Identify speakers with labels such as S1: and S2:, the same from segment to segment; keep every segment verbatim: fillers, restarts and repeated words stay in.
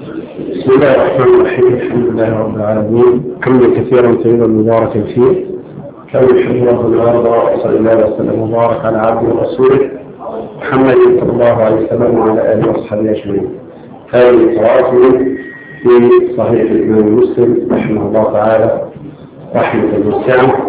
S1: بسم الله الرحمن الرحيم. الحمد لله رب العالمين، حمدا كثيرا طيبا مباركا فيه كما يحب الله ويرضى. وصلى الله وسلم وبارك على عبده ورسوله محمد صلى الله عليه وسلم وعلى اله واصحابه اجمعين. هذه قراءته في صحيح الامام مسلم رحمه الله تعالى رحمه واسعه.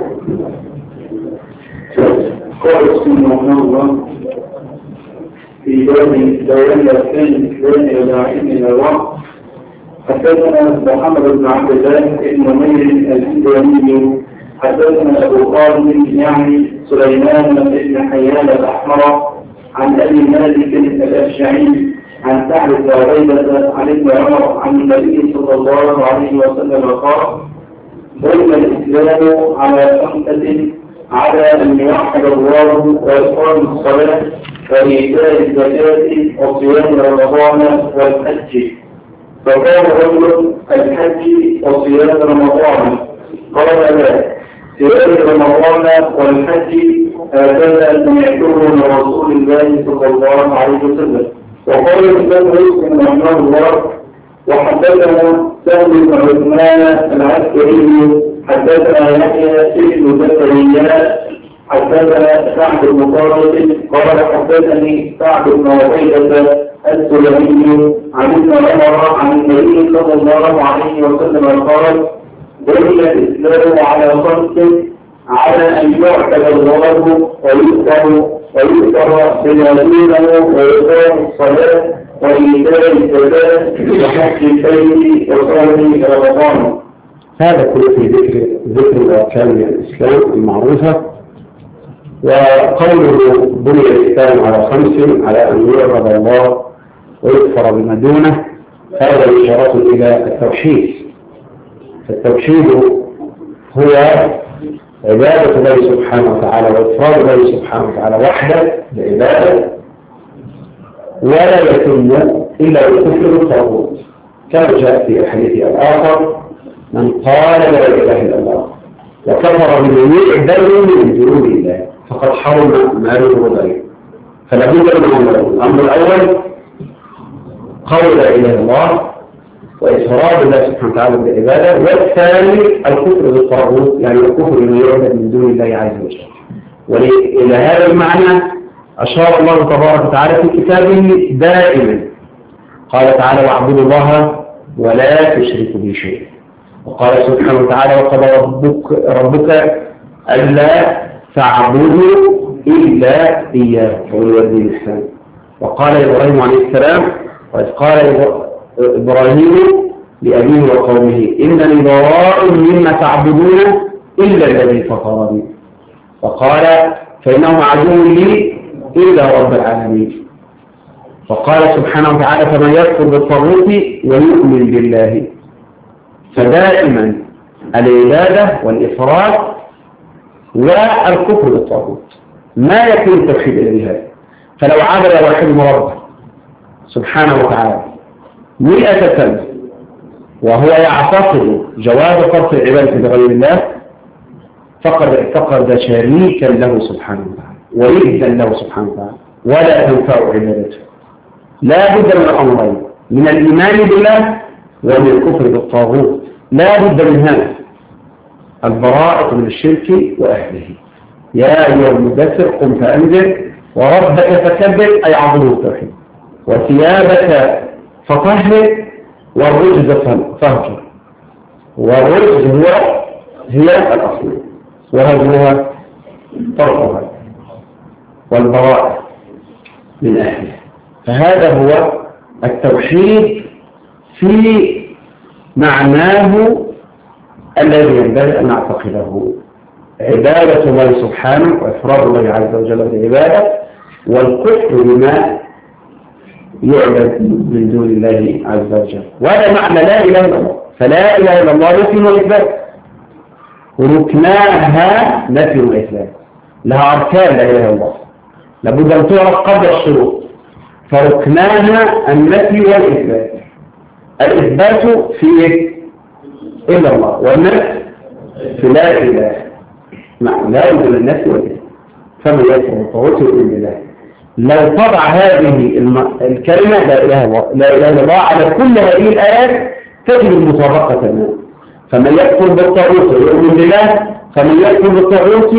S2: قال رحمه الله في باب بيان اركان الاسلام الى علم الوقت. حدثنا محمد بن عبد الله بن منير الهنداني حدثنا ابو خالد يعني سليمان بن حيان الاحمر عن ابي مالك الاشعري عن سعد بن عبيده عن ابن عمر عن النبي صلى الله عليه وسلم قال: بني الاسلام على خمسه: على ان يوحد الله واقام الصلاه وايتاء الزكاه وصيام رمضان والحج. فقال رجل: الحج وصيام رمضان؟ قال: لا، صيام رمضان والحج هكذا سمعته من رسول الله صلى الله عليه وسلم. وقال الإمام مسلم رحمه الله: وحدثنا سهل بن عثمان العسكري حدثنا يحيى بن زكريا حدثنا سعد بن طارق قال: حدثني سعد بن عبيده السلمي عن ابن عمر عن النبي صلى الله عليه وسلم قال: بني الاسلام على خمس: على ان يعبد الله ويذكر ويذكر بنبيه ويقام الصلاه وايتاء الزكاه وحج البيت وصوم رمضان.
S1: هذا كله في ذكر ذكر اركان الاسلام المعروفه. وقوله بني الاسلام على خمس: على ان يعبد الله ويكفر بما دونه، هذا إشارة إلى التوحيد. فالتوحيد هو عبادة الله سبحانه وتعالى وإفراد الله سبحانه وتعالى وحده بعبادة، ولا يتم إلا بالكفر بالطاغوت، كما جاء في الحديث الآخر: من قال لا إله إلا الله وكفر بما يعبد من دون الله فقد حرم ماله ودمه. فلا بد من أمرين: الأمر الأول قول لا إله إلا الله وإفراد الله سبحانه وتعالى بالعبادة، والثاني الكفر بالطاغوت، يعني الكفر بما يعبد من دون الله عز وجل. وإلى هذا المعنى أشار الله تبارك وتعالى في كتابه دائما. قال تعالى: واعبدوا الله ولا تشركوا به شيئا. وقال سبحانه وتعالى: وقضى ربك, ربك ألا تعبدوا إلا إياه وبالوالدين إحسانا. وقال إبراهيم عليه السلام: وإذ قال إبراهيم لأبيه وقومه إنني براء مما تعبدون إلا الذي فطرني. وقال: فإنه عدو لي إلا رب العالمين. وقال سبحانه وتعالى: فمن يكفر بالطاغوت ويؤمن بالله. فدائما العبادة والإفراد والكفر بالطاغوت، ما يكون التوحيد إلا بهذا. فلو عبد واحد ربه سبحانه وتعالى مئة سنة وهو يعتقد جواز صرف العبادة لغير الله فقد اعتقد شريكا له سبحانه وتعالى ويدا له سبحانه وتعالى، ولا تنفع عبادته. لا بد من الأمرين: من الإيمان بالله ومن الكفر بالطاغوت. لا بد من هذا، البراءة من الشرك وأهله. يا أيها المدثر قم فأنذر وربك فكبر، أي عظمه التوحيد، وثيابك فطهر والرجز فاهجر. والرجز هو هي الأصل، وهذا هو طرفها والبراءة من أهله. فهذا هو التوحيد في معناه الذي ينبغي أن نعتقده: عبادة الله سبحانه وإفراد الله عز وجل بالعبادة، والكفر بما يعبد من دون الله عز وجل. وهذا معنى لا إله إلا الله. فلا إله إلا الله نفي وإثبات، وركناها نفي وإثبات. لها أركان لا إله إلا الله، لابد أن تعرف قبل الشروط. فركناها النفي والإثبات. الإثبات في إلا الله، والنفي في لا إله. لا بد من النفي والإثبات. فمن يكفر بالطاغوت ويؤمن بالله. لو طبع هذه الكلمة لا إله إلا الله على كل هذه الآيات تجد المطابقة تماما. فمن يكفر بالطاغوت ويؤمن بالله، فمن يكفر بالطاغوت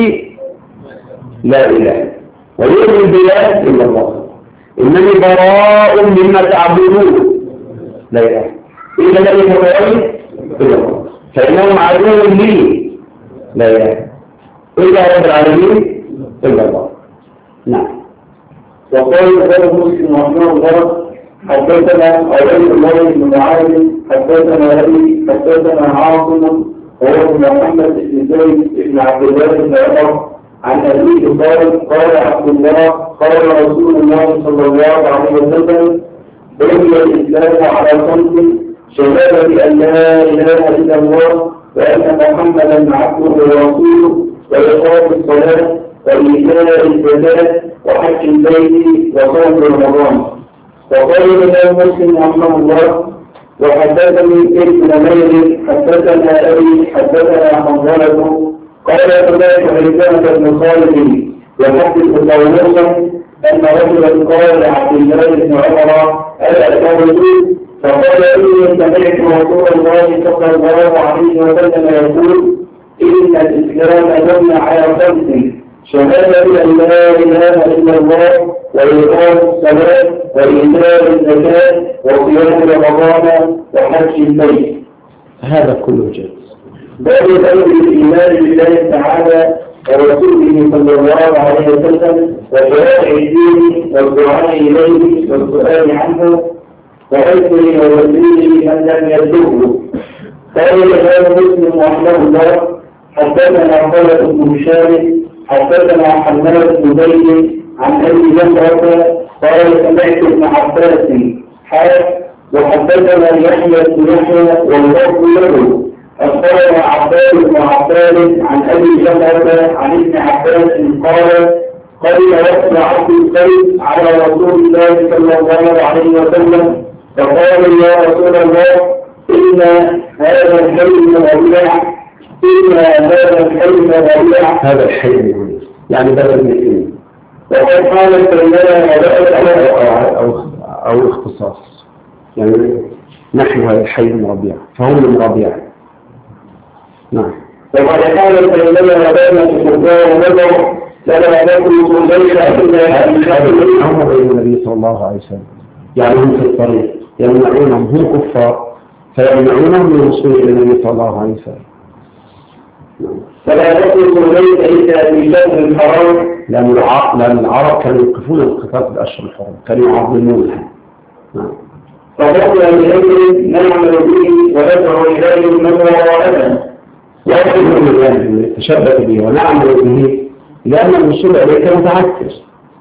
S1: لا إله ويؤمن بالله إلا الله، إنني براء مما تعبدون لا إله إلا الذي تبعوني إلا الله فإنهم عدو لي لا إله إلا رب العالمين إلا الله. نعم.
S2: وقال غير مسلم رحمه الله حدثنا عبيد الله بن معاذ حدثنا ابي حدثنا عاصم وهو محمد بن زيد بن عبد الله بن عمر عن ابيه قال قال عبد الله قال رسول الله صلى الله عليه وسلم بني الاسلام على خمس شهاده ان لا اله الا الله وان محمدا عبده ورسوله واقام الصلاه وايتاء الزكاه وحج البيت وصوم رمضان. وقال الإمام مسلم رحمه الله وحدثني ابن نمير حدثنا أبي حدثنا حنظلة قال سمعت حسانة بن خالد يحدث طاووسا أن رجلا قال لعبد الله بن عمر ألا ترجو فقال إني سمعت رسول الله صلى الله عليه وسلم يقول إن الإسلام يبنى على خمس شهادة أن لا إله إلا الله وإقام الصلاة وإيتاء الزكاة وصيام رمضان وحج البيت.
S1: هذا كله جائز.
S2: باب أمر الإيمان بالله تعالى ورسوله صلى الله عليه وسلم وشرائع الدين والدعاء إليه والسؤال عنه وحسنه وتسليمه من لم يبلغه. قال الإمام مسلم رحمه الله حدثنا خالد بن هشام حدثنا حماد بن زيد عن ابي جمره قال سمعت ابن عباس حاج وحدثنا يحيى بن يحيى واللفظ له اخبرنا عباس بن عباس عن ابي جمره عن ابن عباس قال قبل وصل عبد القيس على رسول الله صلى الله عليه وسلم فقال يا رسول الله ان هذا الحلم ربيع إن هذا الحلم ربيع
S1: هذا الحلم يعني بدل من الإيمان
S2: وقد قالت بيننا
S1: أو, أو, أو اختصاص يعني نحن هذا الحلم ربيع فهم من ربيع. نعم.
S2: وقد قالت بيننا وبين الكفار ونظر لنا نكن ليس إلا
S1: هم بين النبي صلى الله عليه وسلم يعني هم في الطريق يمنعونهم هم كفار فيمنعونهم من الوصول إلى النبي صلى الله عليه وسلم.
S2: فلا تكن ليس إلا في شهر الحرام
S1: لأن العرب, لأن العرب كانوا يوقفون القتال في الأشهر الحرام كانوا يعظمونها. نعم.
S2: فضلنا بأمر نعمل به وندعو إليه من وراءنا
S1: يأخذ من ذلك يتشبث به ونعمل به لأن الوصول إليك متعكر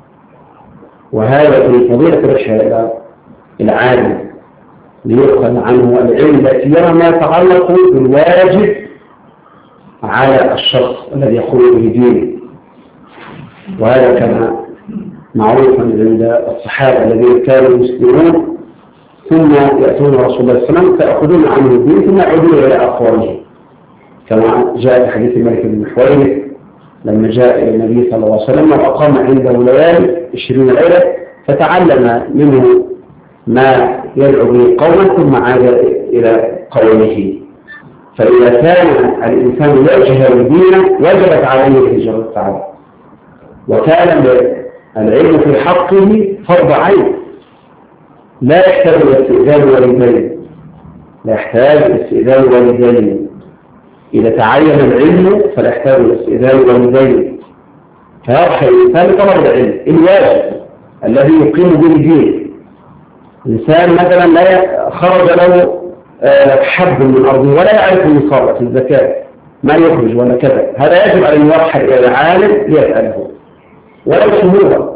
S1: وهذا في فضيلة الرحلة العالم ليؤخذ عنه العلم التي يرى ما يتعلق بالواجب على الشخص الذي يقول به دينه. وهذا كان معروفا عند الصحابة الذين كانوا مسلمون ثم يأتون رسول الله صلى الله عليه وسلم فيأخذون عنه الدين ثم يعودون إلى أقوامهم كما جاء في حديث مالك بن حويرث لما جاء إلى النبي صلى الله عليه وسلم وأقام عنده ليالي عشرين ليلة فتعلم منه ما يدعو به قومه ثم عاد إلى قومه. فإذا كان الإنسان يجهل دينه وجبت عليه الهجرة تعالى وكان العلم في حقه فرض عين لا يحتاج إلى استئذان والدين لا يحتاج إلى استئذان والدين إذا تعين العلم فلا يحتاج إلى استئذان والدين فيرحل الإنسان طلب العلم الواجب الذي يقيم به دين. الإنسان مثلا لا خرج له حب من أرضه ولا يعرف النصاب في الزكاة ما يخرج ولا كذا هذا يجب أن يوحد إلى العالم ليسأله ولا سهولة.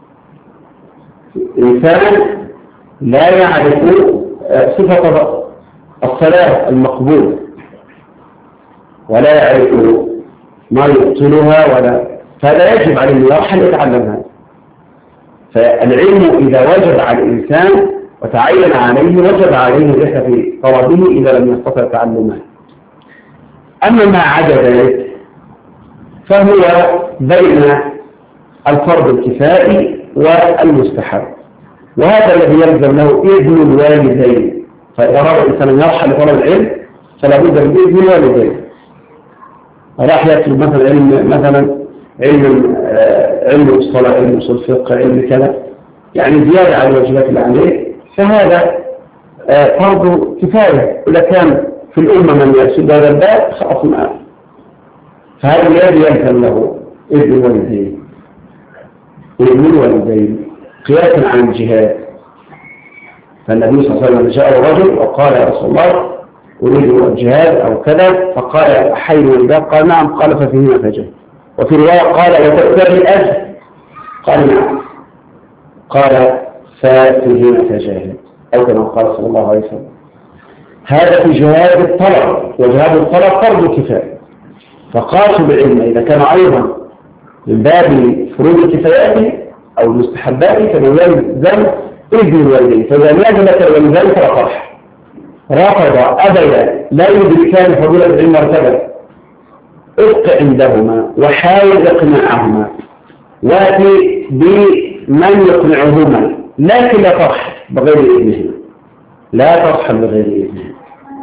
S1: إنسان لا يعرف صفة الصلاة المقبول ولا يعرف ما يبطلها ولا فهذا يجب عليه أن يرحل يتعلم هذا. فالعلم إذا وجب على الإنسان وتعين عليه وجب عليه الرحلة في طلبه إذا لم يستطع تعلمه. أما ما عدا ذلك فهو بين الفرض الكفائي والمستحب، وهذا الذي يلزم له إذن الوالدين. فإذا أراد الإنسان أن يرحل لطلب العلم فلا بد من إذن الوالدين. راح يطلب مثلا علم مثلا علم علم الصلاة، علم أصول الفقه، علم كذا، يعني زيادة على الواجبات اللي عليه، فهذا فرض كفاية. إذا كان في الأمة من يسد هذا الباب خلاص معه، فهذا الذي يلزم له إذن الوالدين. إذن الوالدين قياسا عن الجهاد. فالنبي صلى الله عليه وسلم جاء رجل وقال يا رسول الله أريد الجهاد أو كذا، فقال حي الباب؟ قال نعم. قال ففيهما فجاهد. وفي رواية قال وتؤتى الأجر؟ قال نعم. قال ففيهما فجاهد، أو كما قال صلى الله عليه وسلم. هذا في جهاد الطلب، وجهاد الطلب فرض كفاية. فقاسوا بالعلم إذا كان أيضا من باب فروض الكفايات أو المستحبات فليلزم إذن الوالدين. فإذا لازم لك الوالدين فلا طرح. رفض أبدا لا يدركان فضيلة العلم مرتبة، ابق عندهما وحاول إقناعهما، وأتي بمن يقنعهما، لكن لا طرح بغير إذنهما، لا طرح بغير إذنهما،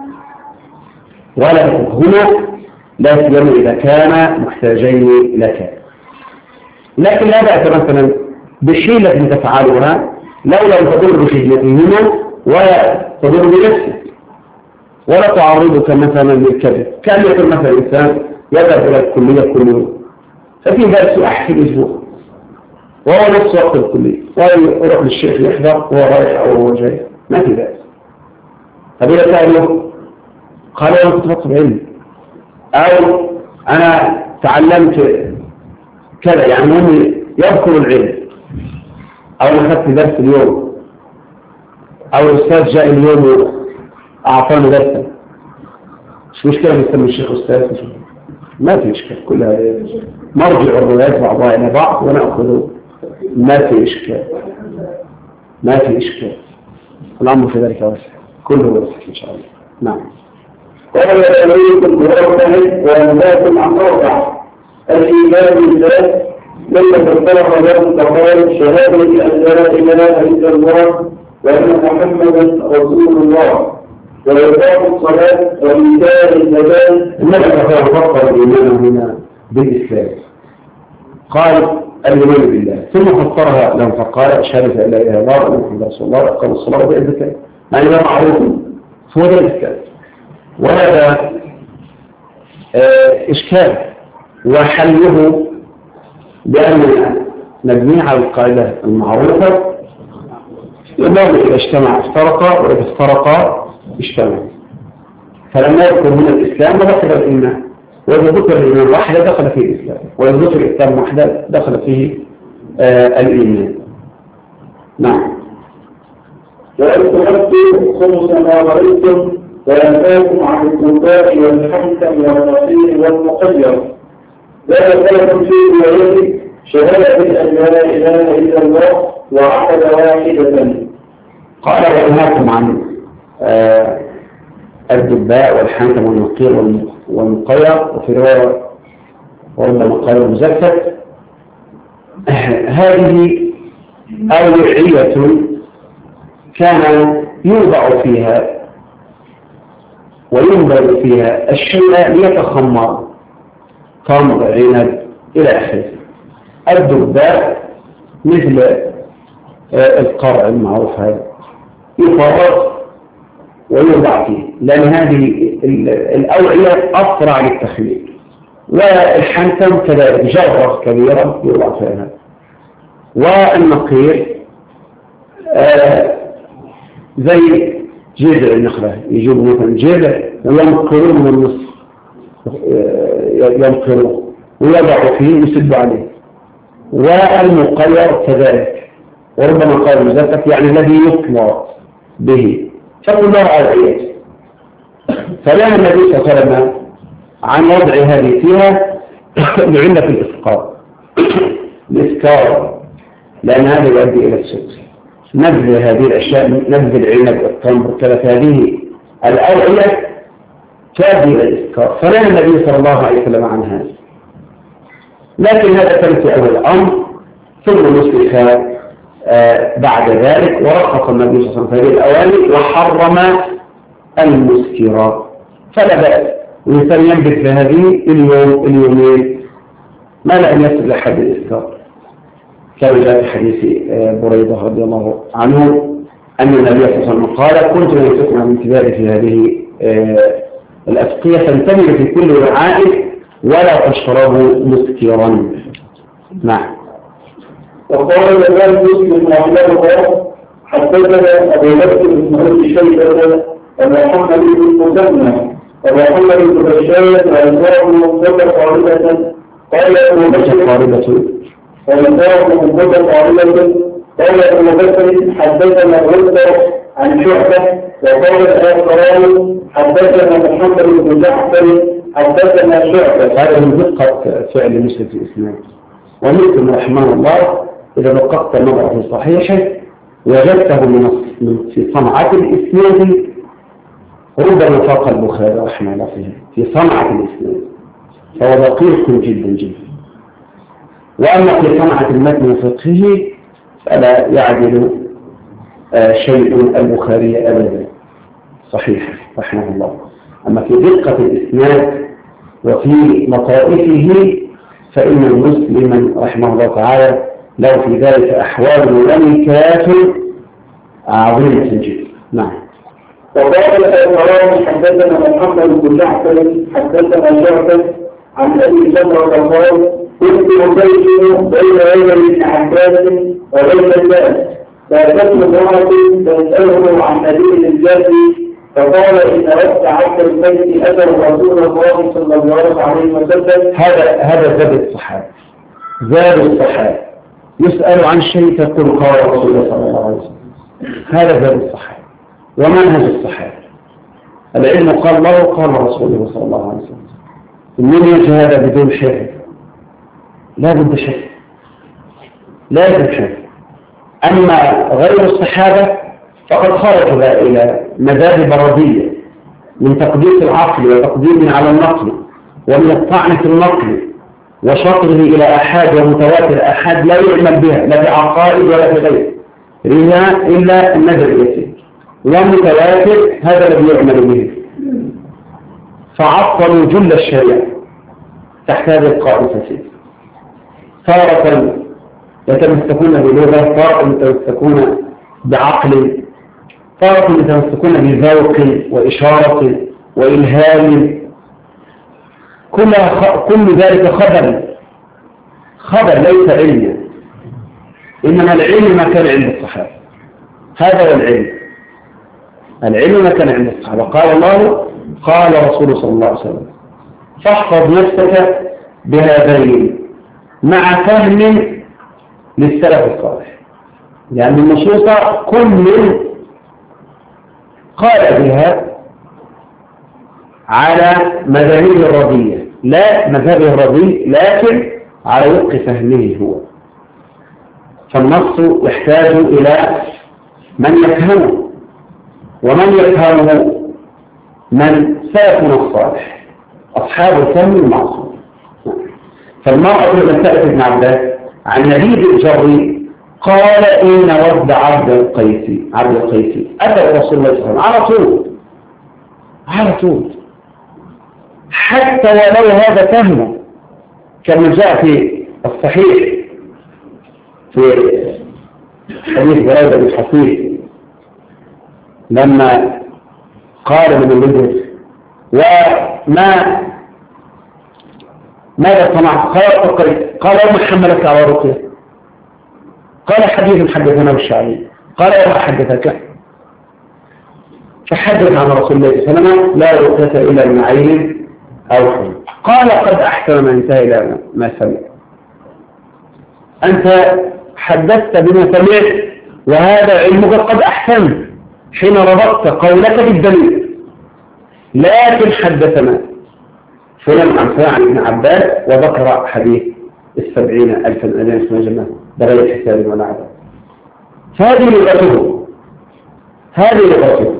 S1: ولا تفقهما، لا سيما إذا كان محتاجين لك. لكن لا بأس مثلا بحيلة تفعلها لو لم تضر بخدمتهما ولا تضر بنفسك، ولا تعرضك مثلا للكذب. كان يقول مثلا الإنسان يذهب إلى الكلية كل يوم، ففي درس واحد في الأسبوع وهو نفس وقت الكلية، ويروح للشيخ يحضر وهو رايح أو هو جاي، ما في درس. طب إذا كان له قال أنا كنت بطلب علم، أو أنا تعلمت كذا، يعني هم يذكر العلم، أو أخذت درس اليوم، أو الأستاذ جاء اليوم أعطانا درسا، مش مشكلة نسمي الشيخ أستاذ، ما في إشكال، كلها مرجع الروايات بعضها إلى بعض ونأخذ، ما في إشكال، ما في إشكال، الأمر في ذلك واسع، كله واسع إن شاء الله. نعم.
S2: قال يتميز المرتهن وينبات عن موقع الإيمان بالله ليس بالطرف له تقال شهادة أن لا إله إلا الله وأن محمدا رسول الله وإقام الصلاة وإيتاء الزكاة.
S1: النبي فسر الإيمان هنا بالإسلام، قال الإيمان بالله، ثم فسرها لهم فقال شهادة أن لا إله إلا الله وأن محمدا رسول الله وإقام الصلاة وإيتاء الزكاة، يعني ما معروف هو ده الإسلام. وهذا إشكال، وحله بأن نبني على القاعدة المعروفة: الأمر إذا اجتمع افترقا، وإذا افترقا اجتمع. فلما يذكر هنا الإسلام دخل الإيمان، وإذا ذكر الإيمان واحدة دخل فيه الإسلام، وإذا ذكر الإسلام واحدة دخل فيه آه الإيمان. نعم.
S2: وإن تحدثوا خمس ما رأيتم وينهاكم عن الزكاة والحنث والنصير والمقير، لا يزالكم فيه ويجب شهادة أن لا إله إلا الله وعقد واحدة.
S1: قال وينهاكم عن آه الدباء والحنث والنقير والمقير، وفي رواية وربما قال المزكت. هذه أوعية كان يوضع فيها وينبذ فيها الشيء ليتخمر، تمر، عنب إلى آخره. الدباء مثل القرع المعروف هذا يفرط ويوضع فيه، لأن هذه الأوعية أسرع للتخليل. والحنتم كذلك جرة كبيرة يوضع فيها. والنقير آه زي جذع النخلة، يجيب مثلا جذع وينقرون من النصف، ينقرون ويضعوا فيه يسد عليه. والمقير كذلك، وربما قال المزكت يعني الذي يطلع به، فكلها أوعية. فنهى النبي صلى الله عليه وسلم عن وضع هذه فيها لعلة الإسقاط، الإسكار، لأن هذا يؤدي إلى السكر. نبذ هذه الأشياء، نبذ العنب والتمر كذا، هذه الأوعية تؤدي إلى الإسكار، فنهى النبي صلى الله عليه وسلم عن هذا. لكن هذا كان في أول الأمر، ثم نسخ آه بعد ذلك ورخص النبي صلى الله عليه وسلم في هذه الأواني وحرم المسكرات، فلا بأس الإنسان ينبت في هذه اليوم اليومين ما لا أن يصل لحد الإسكار، كما جاء في حديث بريدة رضي الله عنه أن النبي صلى الله عليه وسلم قال: كنت لا يستثنى من انتباهي في هذه الأسقية فانتبهوا في كل وعاء ولا تشربوا مسكرا. نعم.
S2: وقال الإمام مسلم رحمه الله: حدثنا أبو بكر بن أبي شيبة ومحمد بن المثنى ومحمد بن بشار وإسحاق بن مصطفى قاربة قال أبو بكر قاربة وإسحاق بن مصطفى قاربة قال أبو بكر حدثنا غندر عن شعبة وقال الآخران حدثنا محمد بن جعفر حدثنا شعبة.
S1: هذا من دقة فعل مسلم في الإسناد، ومسلم رحمه الله إذا دققت النظر في صحيحه وجدته من في صنعة الإسناد ربما فاق البخاري رحمه الله فيه في صنعة الإسناد، فهو دقيق جدا جدا. وأما في صنعة المتن وفقهه فلا يعدل آه شيء البخاري أبدا صحيح رحمه الله. أما في دقة الإسناد وفي لطائفه فإن المسلم رحمه الله تعالى له في ذلك أحوال وملكات عظيمة جدا. نعم.
S2: وقال الآخران حدثنا محمد بن جعفر حدثنا شعبة عن أبي جمرة قال: كنت أبين بين عمر بن عباس وبين الناس فأتته امرأة تسأله عن نبي الجافي فقال: إن رد عبد البيت أتى رسول الله صلى الله عليه وسلم.
S1: هذا هذا زاد الصحابة زاد الصحابة يسأل عن شيء تقول قال رسول الله صلى الله عليه وسلم. هذا زاد الصحابة ومنهج الصحابة. العلم قال الله وقال رسوله صلى الله عليه وسلم. من يجي هذا بدون شك؟ لا بد شك لا بد شك. أما غير الصحابة فقد خرجوا إلى مذاهب بردية من تقديس العقل وتقديمه على النقل ومن الطعن في النقل وشطره إلى أحاد ومتواتر أحاد لا يعمل بها لا في عقائد ولا في غيره إلا النذر اليسير، ومتواتر هذا الذي يعمل به، فعطلوا جل الشريعة تحت هذه القاعدة. تارة يتمسكون بلغة، تارة يتمسكون بعقل، تارة يتمسكون بذوق وإشارة وإلهام، كل كل ذلك خبر خبر ليس علما، إنما العلم ما كان عند الصحابة. هذا هو العلم، العلم ما كان عند الصحابة. قال الله قال رسول صلى الله عليه وسلم. فاحفظ نفسك بهذين مع فهم للسلف الصالح، يعني النصوص كل قال بها على مذاهب الرضية، لا مذهب الرضي لكن على وفق فهمه هو. فالنص يحتاج إلى من يفهمه، ومن يفهمه من سلفنا الصالح أصحاب الفهم المعصوم. فالمرأة لما سألت ابن عباس عن نبيذ الجر قال: إن ود عبد القيس عبد القيس أتى رسول الله صلى الله عليه وسلم على طول على طول، حتى ولو هذا فهمه كما جاء في الصحيح في حديث بريدة بن حصير لما قال من الوجه: وما ماذا صنعت؟ قال: قال: وما حملك على رقية؟ قال: حديث حدثنا الشعبي. قال: وما حدثك؟ فحدث عن رسول الله صلى الله عليه وسلم: لا رقية إلا من عين أو حين. قال: قد أحسن ما انتهى إلى ما سمع. أنت حدثت بما سمعت وهذا علمك قد أحسن حين ربطت قولك بالدليل، لكن حدثنا فلان عن فلان ابن عباس وذكر حديث السبعين ألفا أذان اسمه جنة بغير حساب ولا عذاب. فهذه لغته هذه لغته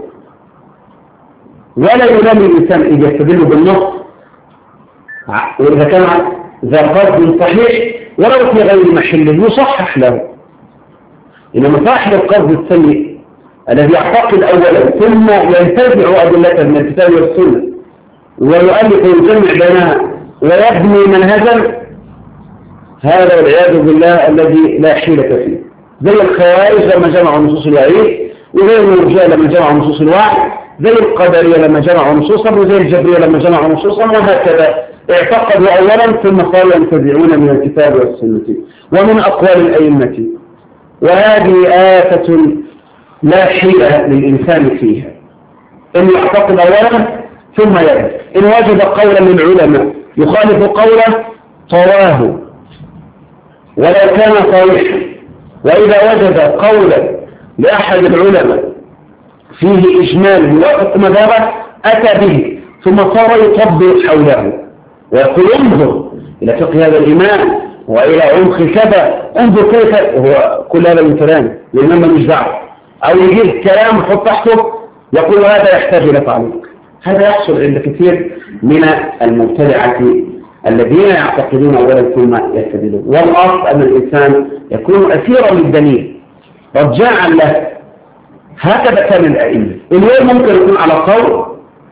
S1: ولا يلام الإنسان إذا يستدل بالنص وإذا كان ذا قصد صحيح ولو في غير محله يصحح له، إنما صاحب القصد السيء الذي يعتقد أولا ثم ينتزع أدلة من الكتاب والسنة ويؤلف ويجمع بينها ويبني منهجا، هذا والعياذ بالله الذي لا حيلة فيه. زي الخوارج لما جمعوا نصوص الوعيد، وزي المرجئة لما جمعوا نصوص الوعي، زي القدرية لما جمعوا نصوصا، وزي الجبرية لما جمعوا نصوصا، وهكذا اعتقدوا أولا ثم صاروا ينتزعون من الكتاب والسنة ومن أقوال الأئمة. وهذه آفة لا حيلة للإنسان فيها، إن يعتقد أولا ثم يبحث، إن وجد قولا للعلماء يخالف قوله طواه ولو كان صريحا، وإذا وجد قولا لأحد العلماء فيه إجمال يوافق مذهبه أتى به، ثم صار يطبق حوله ويقول انظر إلى فقه هذا الإمام وإلى عمق كذا، انظر كيف هو كل هذا من كلام الإمام مش دعوه، أو يجيب كلام يحط تحته يقول هذا يحتاج إلى تعليق. هذا يحصل عند كثير من المبتدعة الذين يعتقدون أولا ثم يستدلون. والأصل أن الإنسان يكون أسيرا للدليل رجاعا له. هكذا كان الأئمة. اليوم ممكن يكون على قول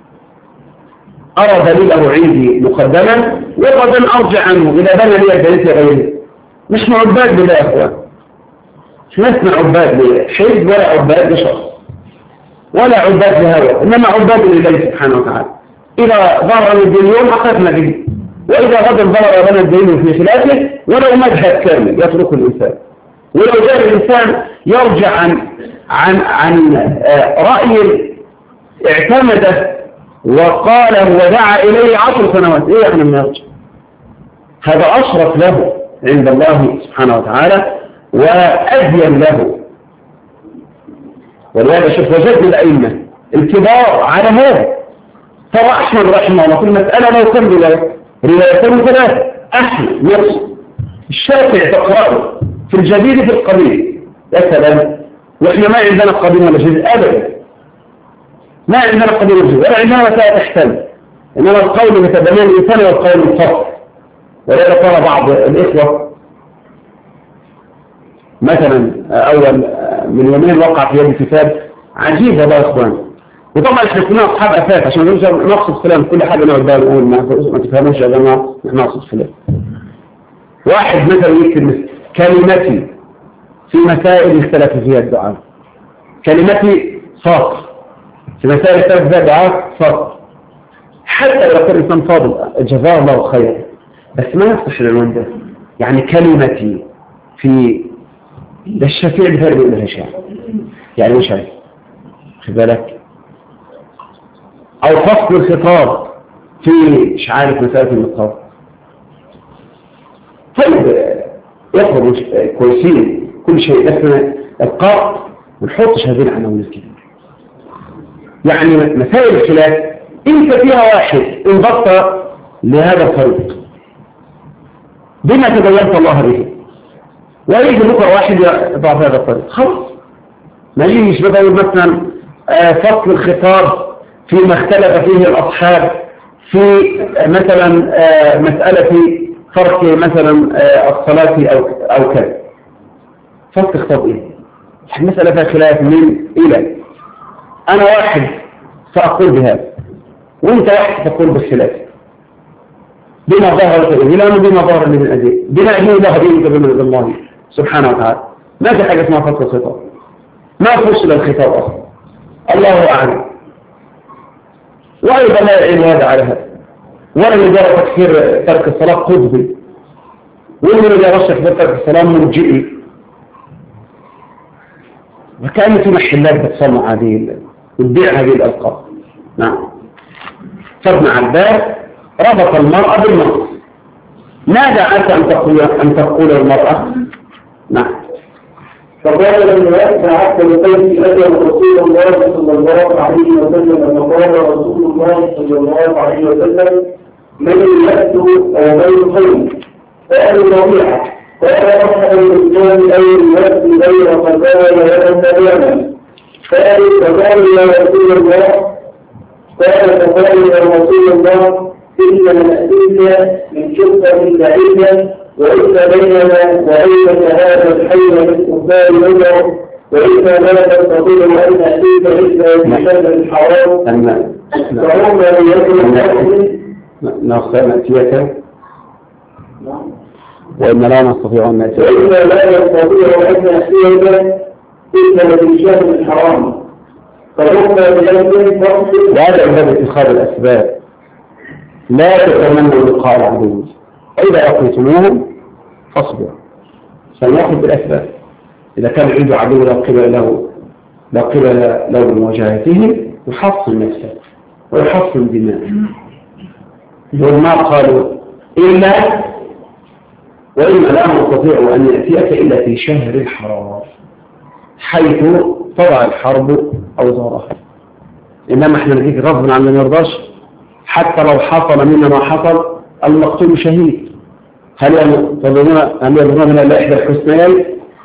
S1: أرى دليله عندي مقدما وغدا أرجع عنه إلى بنى لي الدليل غيره. مش معباد بالله يا أخوان، مش نسمع عباد لحزب ولا عباد لشخص ولا عباد لهوى، إنما عباد لله سبحانه وتعالى. إذا ظهر الدين اليوم أخذنا به، وإذا غدا ظهر لنا الدين في خلافه ولو مذهب كامل يترك الإنسان. ولو جاء الإنسان يرجع عن عن عن رأي اعتمده وقاله ودعا إليه عشر سنوات، إيه احنا ما يرجع؟ هذا أشرف له عند الله سبحانه وتعالى وأزين له. ولهذا شوف وجد الأئمة الكبار على هذا. ترى أحمد رحمه الله في المسألة لو كان له روايتين ثلاثة، أحمد نفسه، الشافعي تقرأه في الجديد في القديم يا سلام. وإحنا ما عندنا قديم ولا جديد أبدا، ما عندنا قديم ولا جديد ولا عندنا مسائل تحتمل، إنما القول بتبنان الإنسان والقول الفرق. ولذا قال بعض الإخوة مثلا أول من يومين وقع في يد كتاب عجيب والله يا إخوان. وطبعا احنا كنا أصحاب أساس عشان نقصد فلان، كل حاجة نقعد بقى نقول ما تفهموش يا جماعة نحن نقصد فلان. واحد مثلا يكتب كلمتي في مسائل اختلف فيها الدعاء، كلمتي ساقط في مسائل اختلف فيها الدعاء ساقط. حتى لو كان إنسان فاضل جزاه الله خير، بس ما يفتح العنوان ده. يعني كلمتي في ده الشفيع بفرق بين الهشام، يعني مش عارف خد بالك، أو فصل الخطاب في مش عارف مسألة النقاط. طيب يخرج كويسين كل شيء، بس القاء ما نحطش هذه العناوين الكبيرة. يعني مسائل الخلاف انت فيها واحد انضبط لهذا الطريق بما تبينت الله به، ويجي بكره واحد يضع في هذا الطريق خلاص. ما يجيش بقول مثلا فصل الخطاب فيما اختلف فيه الأصحاب في مثلا مسألة فرق مثلا الصلاة أو أو كذا. فصل خطاب إيه؟ المسألة فيها خلاف من إلى. أنا واحد سأقول بهذا وأنت واحد تقول بالخلاف. بما ظهر الإله بما ظهر من الأدلة، بما أدين الله دينك بما أدين الله سبحانه وتعالى. ما في حاجة اسمها فصل الخطاب، ما فصل الخطاب أصلا، الله أعلم. وأيضا لا يعين هذا على هذا، ولا يجرى تكفير ترك الصلاة قطبي، ولا يجرى تكفير ترك الصلاة مرجئي، وكأن في محلات بتصنع هذه وتبيع هذه الألقاب. نعم. فابن عباس ربط المرأة بالمرأة. ماذا عسى أن تقول أن تقول المرأة؟ نعم.
S2: فقال لم يسمع بقيت أجل رسول الله صلى الله عليه وسلم، وقال رسول الله صلى الله عليه وسلم: من يأتوا أو من خير فأهل ربيعة فأنا أصحب الإسلام أي النفس غير قتال ولا سلاما. قال فقال يا رسول الله قال فقال يا رسول الله إن نأتيك من شقة بعيدة وإذا بيننا وبين هذا الحي بالاستقبال منه وإذا لا تستطيع أن نأتيك إلا بشهر الحرام فهم
S1: نأتي نأتيك وإن لا نستطيع أن نأتيك
S2: وإذا لا نستطيع أن نأتيك إلا بشهر الحرام فهم
S1: وهذا هو اتخاذ الأسباب. لا تتمنوا لقاء العدو، إذا لقيتموهم فاصبروا، سنأخذ بالأسباب. إذا كان عنده عدو لا قبل له لا قبل له بمواجهته يحصن نفسه ويحصن دماءه. دون ما قالوا إلا وإما لا نستطيع أن يأتيك إلا في شهر الحرام حيث تضع الحرب أوزارها. إنما احنا نجيك غصبا عن من يرضاش، حتى لو حصل منا ما حصل المقتول شهيد. هل يظنون أن يظنون من إلا إحدى الحسنيين؟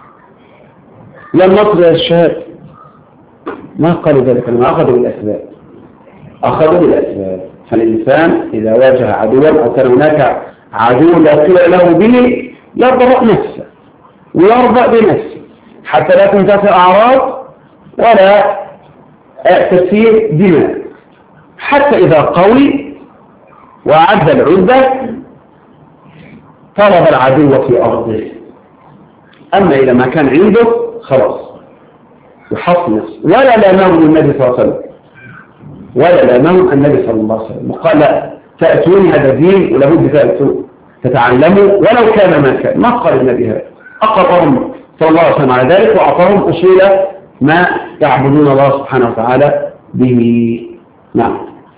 S1: لم نصل الشهادة. ما قالوا ذلك، لما أخذوا بالأسباب أخذوا بالأسباب. فالإنسان إذا واجه عدوا أو كان هناك عدو لا قوى له به يرضى نفسه ويرضى بنفسه حتى لا تنتفع أعراض ولا تسير دماء، حتى إذا قوي وأعد العدة طلب العدو في أرضه. أما إذا ما كان عنده خلاص يحصن نفسه. ولا لامهم النبي صلى الله عليه وسلم ولا لامهم النبي صلى الله عليه وسلم وقال لا تأتوني هذا دين ولابد تأتون تتعلموا ولو كان ما كان. ما قال النبي هذا، أقرهم صلى الله عليه وسلم على ذلك وأعطاهم أصول ما يعبدون الله سبحانه وتعالى به. نعم.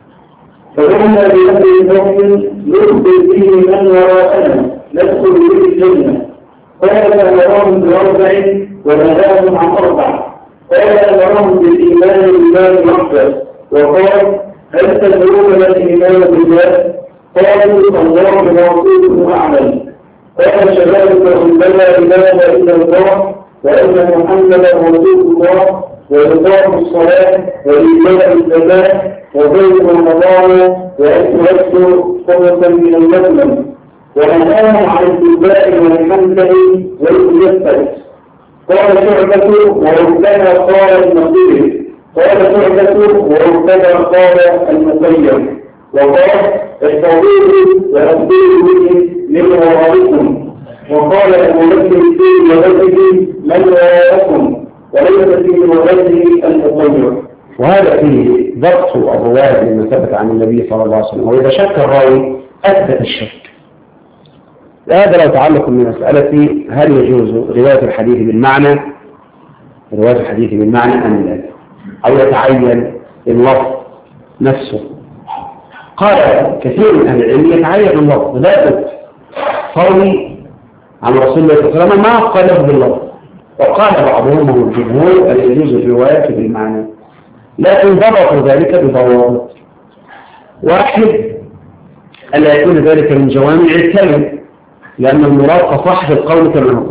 S2: فقلنا بأمر المؤمن نخبر به من وراءنا ندخل به الجنة. قال أمرهم بأربع ونهاهم عن أربع. قال أمرهم بالإيمان بالله وحده. وقال هل تدعون الإيمان بالله؟ قالوا الله ورسوله أعلم. قال شبابك أن لا إله إلا الله وأن محمدا رسول الله وإقام الصلاة وإيتاء الزكاة وبيت رمضان وأن تؤدوا خمسا من المسلم ونهاهم عن الاتباع والحمد والتجسس. قال شعبة وربما قال المصير. قال شعبة وربما قال المسير. وقال استوعبوا وأخبروا به من ورائكم. وقال أبو بكر في وجهه من وراءكم وليس في وجهه المطير.
S1: وهذا فيه ضبط الرواية لما ثبت عن النبي صلى الله عليه وسلم. وإذا شك الراوي أثبت الشك. هذا لو تعلق من مسألة هل يجوز رواية الحديث بالمعنى رواية الحديث بالمعنى أم لا، أو يتعين اللفظ نفسه. قال كثير من أهل العلم يتعين اللفظ لا بد قوي عن رسول الله صلى الله عليه وسلم ما قاله باللفظ. وقال بعضهم هو الجمهور أن يجوز الرواية بالمعنى، لكن ضبطوا ذلك بضوابط. واحد ألا يكون ذلك من جوامع الكلم لأن المراد صاحب القول كما هو.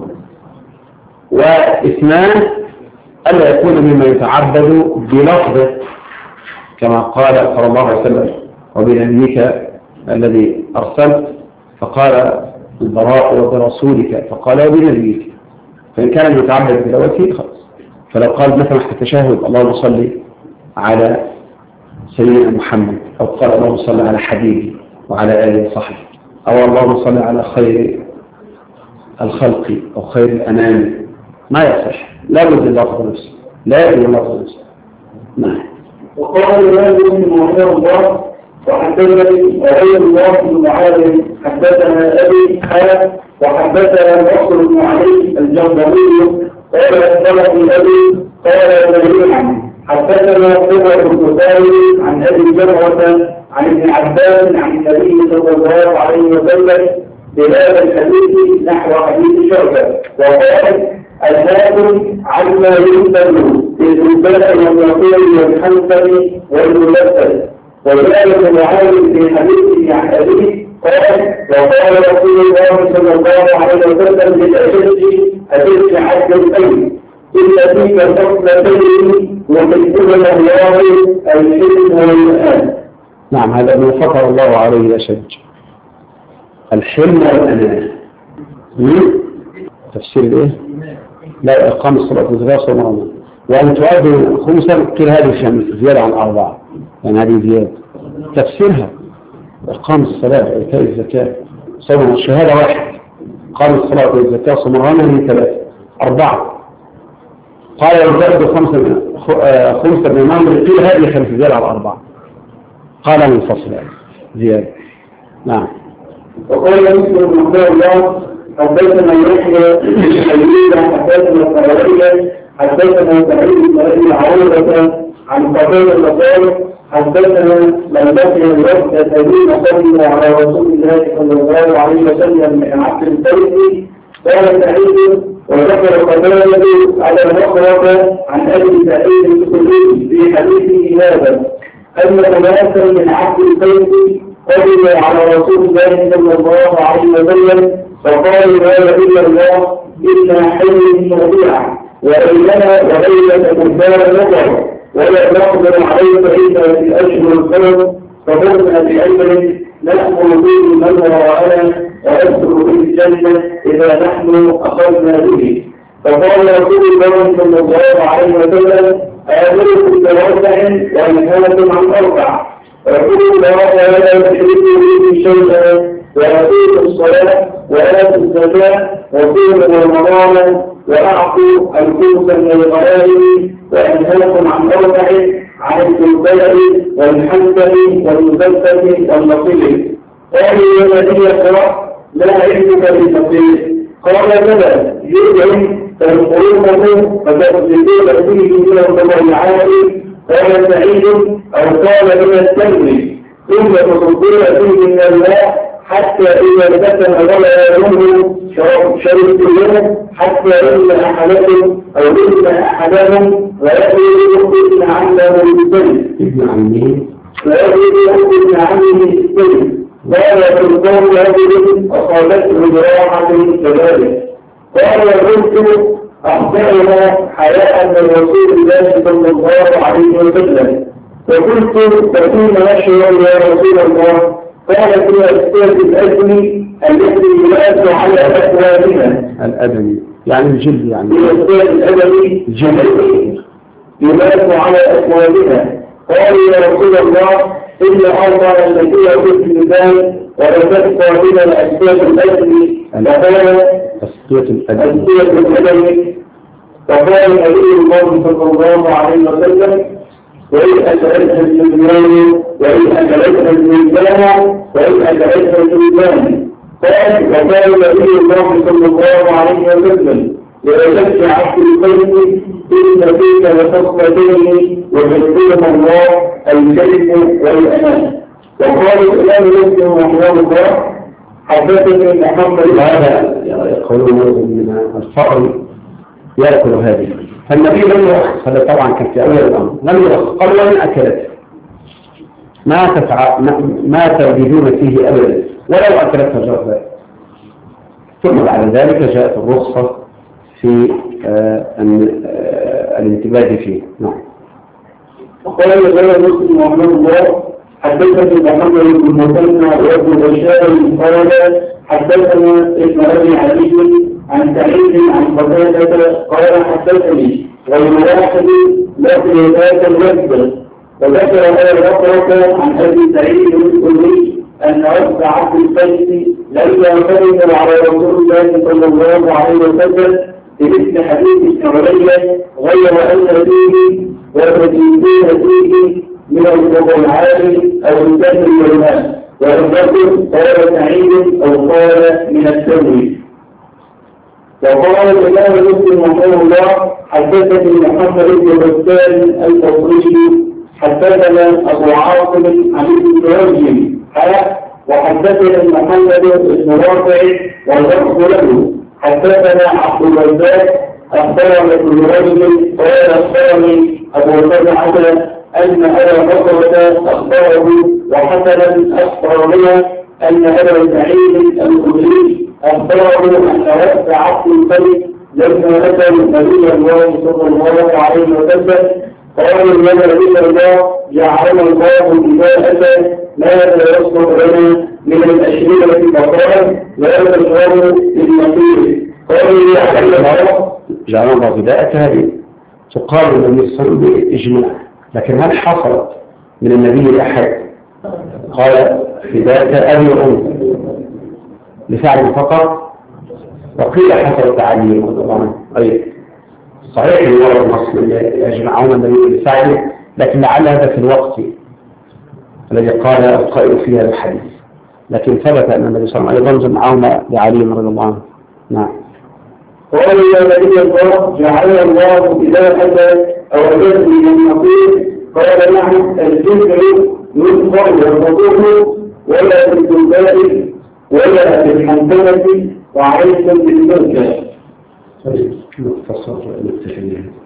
S1: واثنان ألا يكون مما يتعبد بلفظه كما قال صلى الله عليه وسلم وبنبيك الذي أرسلت فقال البراء وبرسولك فقال وبنبيك. فإن كان يتعبد بلوته خلاص. فلو قال مثلا في التشهد اللهم صل على سيدنا محمد أو قال اللهم صل على حبيبي وعلى آله وصحبه أو اللهم صل على خير الخلق أو خير الأنام ما يصح. لا بد اللفظ نفسه لا يجب اللفظ نفسه. نعم.
S2: وقال لا يؤمن وحده الله وحدثني غير الله بن معاذ حدثنا أبي حاتم وحدثنا نصر بن علي الجرمي قال أخبرني أبي قال سمعت حدثنا قرة بن ثابت عن أبي جرعة عن ابن عباس عن النبي صلى الله عليه وسلم بهذا الحديث نحو حديث شعبة وقال الحاكم عما ينتج في الزباء والنقيل والحنفل والملفل. وذلك معاذ في حديثه عن أبيه قال وقال رسول الله صلى الله عليه وسلم للأشد أشد حد الأيم إلا فيك فصلتين وتكتب الله الحلم والمآل.
S1: نعم هذا ما فطر الله عليه أشد الحلم والأنام. تفسير الايه؟ لا، اقام الصلاه والزكاه وصوم رمضان وان تؤدوا خمسا قيل هذه خمس زياده عن اربعه، يعني هذه زياده. تفسيرها اقام الصلاه وايتاء الزكاه صوم الشهاده واحد، اقام الصلاه والزكاه وصوم رمضان هي ثلاثه اربعه. قال وزاد خمسه خمسه بامام قيل هذه خمس زياده على اربعه. قال منفصل زياده. نعم.
S2: وقال مسلم رحمه الله حدثنا يحيى بن حبيب حدثنا سعيد حدثنا سعيد بن ابي عروبه عن قتاده الانصاري حدثنا من بقي الوقت الذين صلوا على رسول الله صلى الله عليه وسلم من عبد البيت. قال سعيد وذكر قتاده على مخرج عن ابي سعيد الخدري في حديثه هذا ان اناسا من عبد البيت قدموا على رسول الله صلى الله عليه وسلم فقالوا لا نبي الله إنا حي وضيعة وإننا وليلة كبار نظر ولا نقدر عليك إلا في أشهر الخلق فقلنا بأمر نأمر به من وراءنا وأذكر في الجنة إذا نحن أخذنا به. فقال رسول الله صلى الله عليه وسلم آمركم بوضع وأنهاكم عن أربع ويقول لا ولا تشركوا به شيئا ويقيموا الصلاة وآتوا الزكاة وصوموا رمضان وأعطوا الخمس من الغنائم وأنهاكم عن أربع عن الكلباء والحنبل والمزفة والنصيب. قالوا يا نبي الله لا علمك بالنصيب. قال بلى يدعم فينقلونه فتأذبون فيه من الضيعات. قال سعيد أو قال من التمر ثم تصدون فيه من الماء حتى إذا دفن ولا يرونه شربت له حتى إن أحدكم أو إن أحدهم ويأتي ابن عمه بالسن
S1: ابن عمه
S2: ويأتي ابن عمه بالسن قال سلطان رجل أصابته جراحة كذلك. قال قلت أخبرنا حياء من رسول الله صلى الله عليه وسلم وقلت تكون نشرا يا رسول الله. قال في الأستاذ الأدمي التي يؤثر على أكوابها
S1: الأدمي يعني الجلد يعني
S2: الأستاذ الأدمي
S1: الجلد
S2: يؤثر على أكوابها. قال يا رسول الله إن أرضا التي يؤثر الميزان ولتبقى بنا الأستاذ الأدمي فقال
S1: تسقية الأدمي
S2: الأستاذ الأدمي فقال نبي الله صلى الله عليه وسلم وإن أكلتها الجنان وإن أكلتها الجنان وإن أكلتها الجنان. قال وقال نبي الله صلى الله عليه وسلم لأجلت عبد البيت إن فيك لخصلتين يحبهما الله الكذب والأمان. وقال الإمام مسلم رحمه الله حدثني محمد
S1: هذا يقولون من الفقر يأكل هذه. فالنبي لم يرخص، هذا طبعا كان في أول الأمر لم يرخص، قال وإن أكلت ما تفع... ما تجدون فيه أبدا ولو أكلتها جربا. ثم بعد ذلك جاءت الرخصة في آه آه الانتباه فيه. نعم.
S2: وقال الإمام مسلم رحمه الله حدثني محمد بن مثنى وابن بشار قال حدثنا ابن أبي علي عن سعيد عن قتادة قال حدثني غير واحد لكن ذاك الوجه. وذكر هذا الأخرة عن أبي سعيد الخدري أن وفد عبد القيس لما كذبوا على رسول الله صلى الله عليه وسلم بمثل حديث الشرعية غير أن فيه وتجيبون فيه من الضبعات أو الدم والماء والرجل قال سعيد أو قال من التمويل. وقال الإمام مسلم رحمه الله حدثني محمد بن بسام البصري حدثنا أبو عاصم عن ابن جريج وحدثنا محمد بن رافع واللفظ له حدثنا عبد الرزاق أخبرنا ابن جريج قال أخبرني أبو سلمة أن أبا بكر أخبره وحسنا أخبر بنا أن أبا سعيد الخدري أخبره أن وفد عبد القيس لما أتى النبي الله صلى الله عليه وسلم قالوا يا نبي الله جعلنا الله إذا أتى ماذا يصنع لنا من الأشياء التشريع فقال لا تشربوا النقير قالوا يا الله
S1: جعل الله فداءك هذه تقال النبي صلى الله عليه وسلم بإجماع، لكن هل حصلت من النبي أحد قال فداك أبي وأمي لفعل فقط؟ وقيل حصلت علي رضي الله عنه أي صحيح ان ورد نص يجمعون النبي بفعله، لكن لعل هذا في الوقت الذي قال القائل فيه هذا الحديث، لكن ثبت ان النبي صلى الله عليه وسلم ايضا جمعهما لعلي رضي الله عنه. نعم.
S2: قال يا نبي الله جعل الله إلهك أو الذي من نقير قال نعم الجزء يذكر والوضوء ولا في الجلباب ولا في الحنتمة وعيش بالمنكر.
S1: طيب نختصر نكتفي